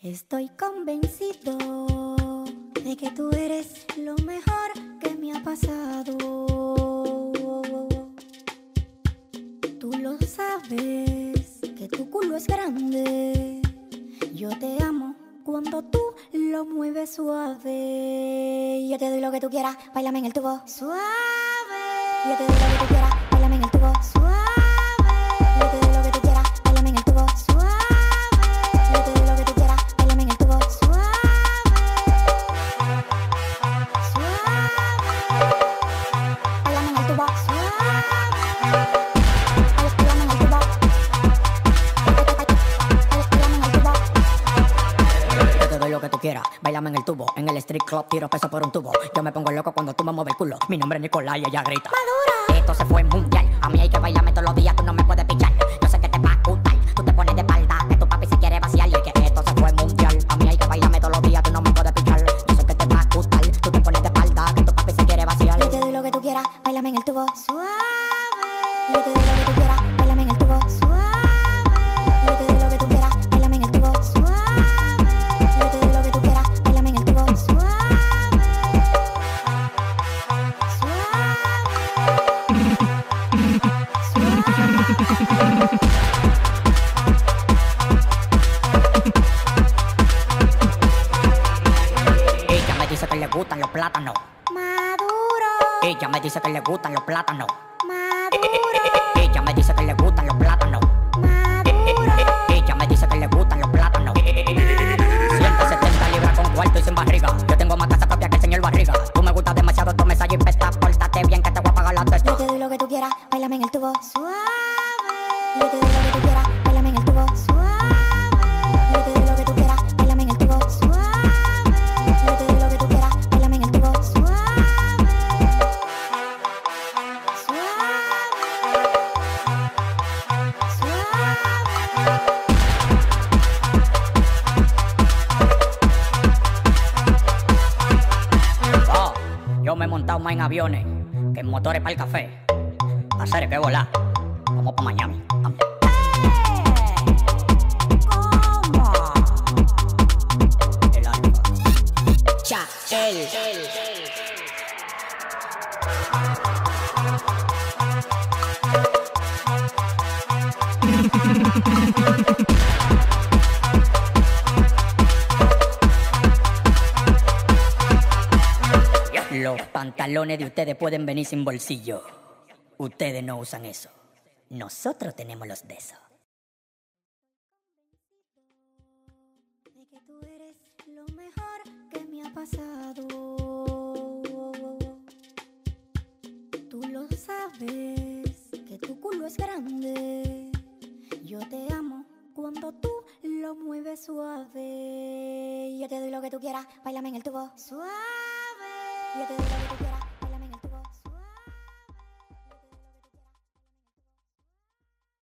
Estoy convencido de que tú eres lo mejor que me ha pasado. Tú lo sabes, que tu culo es grande. Yo te amo cuando tú lo mueves suave. Yo te doy lo que tú quieras, báilame en el tubo suave. Yo te doy lo que tú quieras, báilame en el tubo suave. Yo te doy lo que tú quieras, báilame en el tubo suave. Yo te doy lo que tú quieras, báilame en el tubo suave. Suave. Báilame en el tubo suave. Báilame en el tubo. Báilame en el tubo. Yo te doy lo que tú quieras, báilame en el tubo. En el street club tiro peso por un tubo. Yo me pongo loco cuando tú me mueves el culo. Mi nombre es Nicolás y ella grita Madura. esto se fue mundial. A mí hay que bailarme todos los días, tú no me puedes pichar. Yo sé que te va a gustar, tú te pones de espalda, que tu papi se quiere vaciar. Y que esto se fue mundial. A mí hay que bailarme todos los días, tú no me puedes pichar. Yo sé que te va a gustar, tú te pones de espalda, que tu papi se quiere vaciar. Yo te doy lo que tú quieras, báilame en el tubo suave. Yo te doy lo que tú quieras, báilame en el tubo suave. Yo te doy lo que tú quieras, báilame en el tubo suave. Yo te doy lo que tú quieras, báilame en el tubo suave. Ella me dice que le gustan los plátanos. Maduro, Ella me dice que le gustan los plátanos. maduro, Ella me dice que le gustan los plátanos. maduro. Ella me dice que le gustan los plátanos. 170 libras con cuarto y sin barriga. Yo tengo más casa propia que el señor Barriga. Tú me gustas demasiado, tú me sales y pesta. Pórtate bien que te voy a pagar la Yo testa. te doy lo que tú quieras, báilame en el tubo suave. Yo te doy lo que tú quieras, báilame en el tubo suave. Yo te doy lo que tú quieras, báilame en el tubo suave. Yo te doy lo que tú quieras, báilame en el tubo suave. Oh, yo me he montado más en aviones que en motores para el café. Hacer que volar. Vamos pa' Miami. Vamos. ¿Cómo? El alfa. Cha, Los pantalones de ustedes pueden venir sin bolsillo. Ustedes no usan eso. Nosotros tenemos los de eso. de que tú eres lo mejor que me ha pasado. Tú lo sabes, que tu culo es grande. Yo te amo cuando tú lo mueves suave. Yo te doy lo que tú quieras, báilame en el tubo suave. Yo te doy lo que tú quieras.